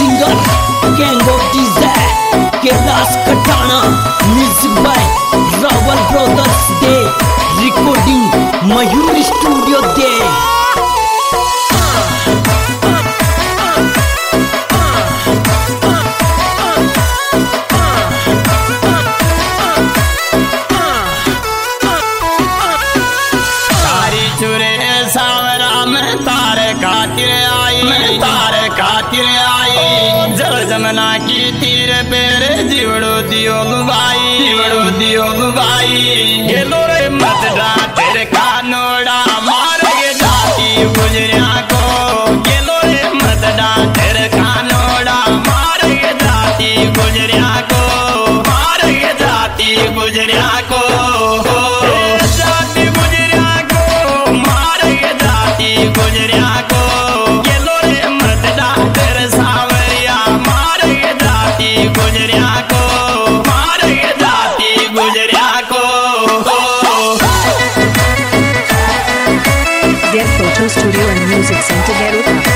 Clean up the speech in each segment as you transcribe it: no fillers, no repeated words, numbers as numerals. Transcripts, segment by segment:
Singer gang of desire Kailash Katana, music by Rawal brothers दे, recording Mayur studio दे। जमना की तीर पेरे जीवड़ो दियो भाई गेलो रे मत डा तेरे कानोड़ा मार के जाती गुजरिया को, गेलो रे मत डा तेरे कानोड़ा मार के जाती गुजरिया को, मार के जाती गुजरिया को, जाती गुजरिया को, मार के जाती गुजरिया को, गेलो रे मत डा तेरे सावरिया मार के जाती गुजरिया को, मार के जाती गुजरिया को। Their photo studio and music center Garota.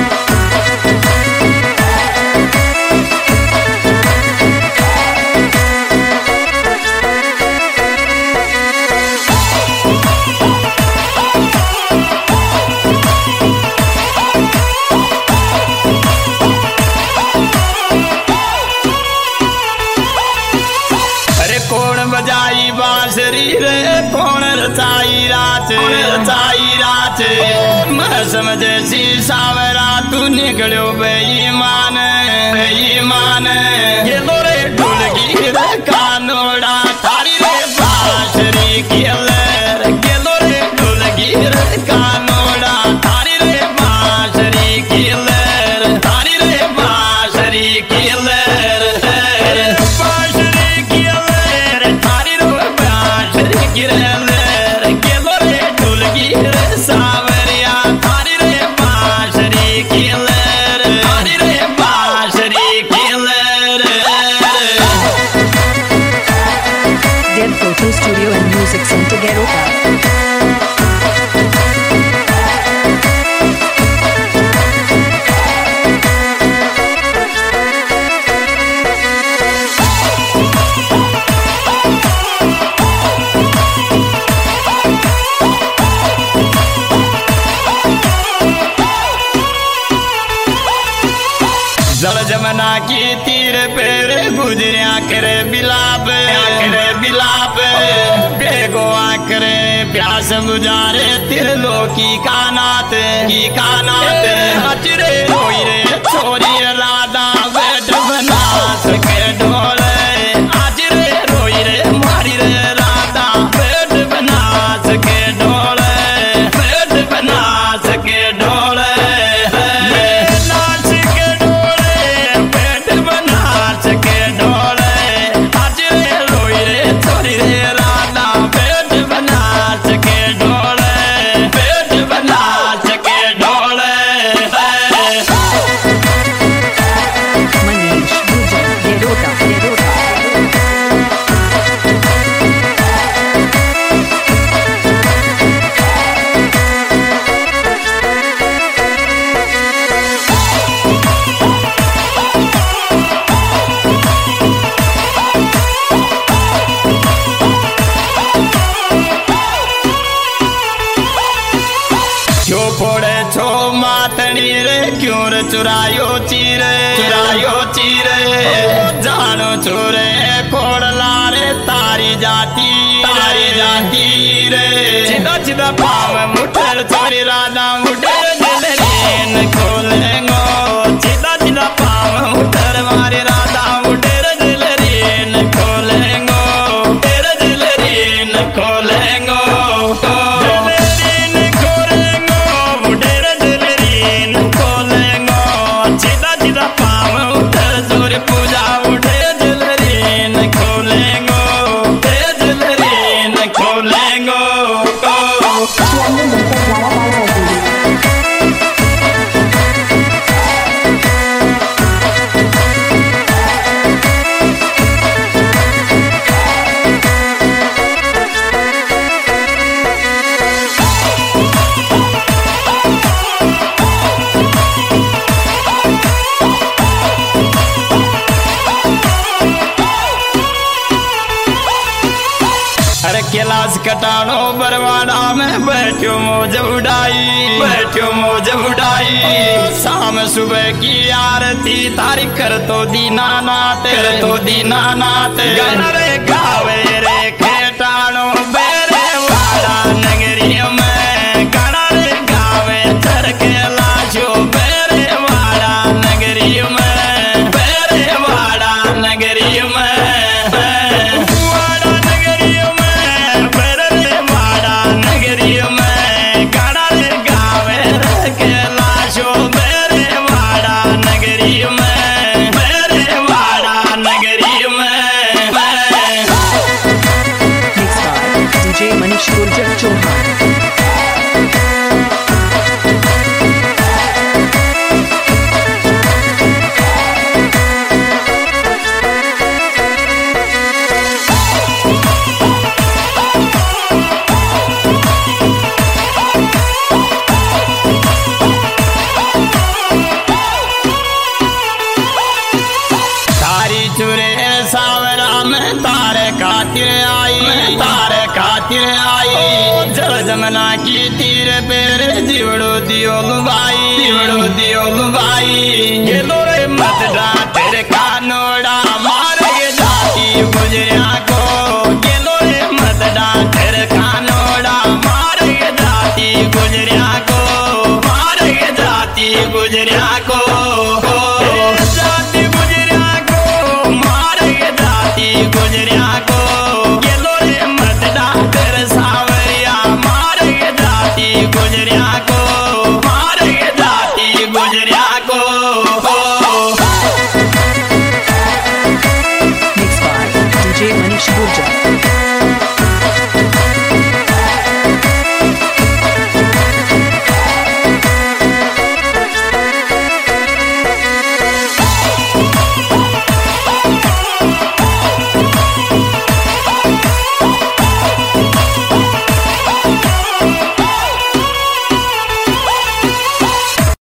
बजाई बांसुरी रे कौन रचाई रात, मैं समझे सी सावरा तू निकलो बेईमान, ये लोरे ढुलगी रे कानोड़ा थारी रे बांसुरी की लहर, ये लोरे ढुलगी रे कानोड़ा थारी रे बांसुरी की लहर, थारी रे बांसुरी की लहर, सावरिया थारी रे बांसुरी की लहर, थारी रे बांसुरी की लहर। Their photo studio and music center Garota. जल जमना की तीर पेरे गुजरिया करे बिलाप, बेगो आकरे प्यास बुझारे त्रिलोकी का नाथ, हजरे रोई रे छोरी राधा बैठ बना सके ढोले, हजरे रोई रे मारी रे राधा बैठ बना सके ढोले, बैठ बना सके ढोले, क्यों रे चुरायो चीरे, जानो चोरे कोड़ लारे तारी जाती रे, चिदा पाव मुठर चोरी राधा मुठर दिल खोलेंगो, चिदा पाव मुठर मारे राधा मुठर दिल खोलेंगो, तेरे दिल खोलेंगो, पूजा उठे दिलरीन खोलेंगो, दिलरीन खोलेंगो। कैलाश कटानो बरवाड़ा में बैठो मौज उड़ाई शाम सुबह की आरती तारी कर तो दीनानाथ गाना रे गावे रे खेटानो बेरे वाड़ा नगरी में गाना रे गावे चर के लाशो बेरे वाड़ा नगरी में बेरे वाड़ा नगरी में Manish Gurjar Chauhan. जल जमना की तीर पेर जीवड़ो दियो लुबाई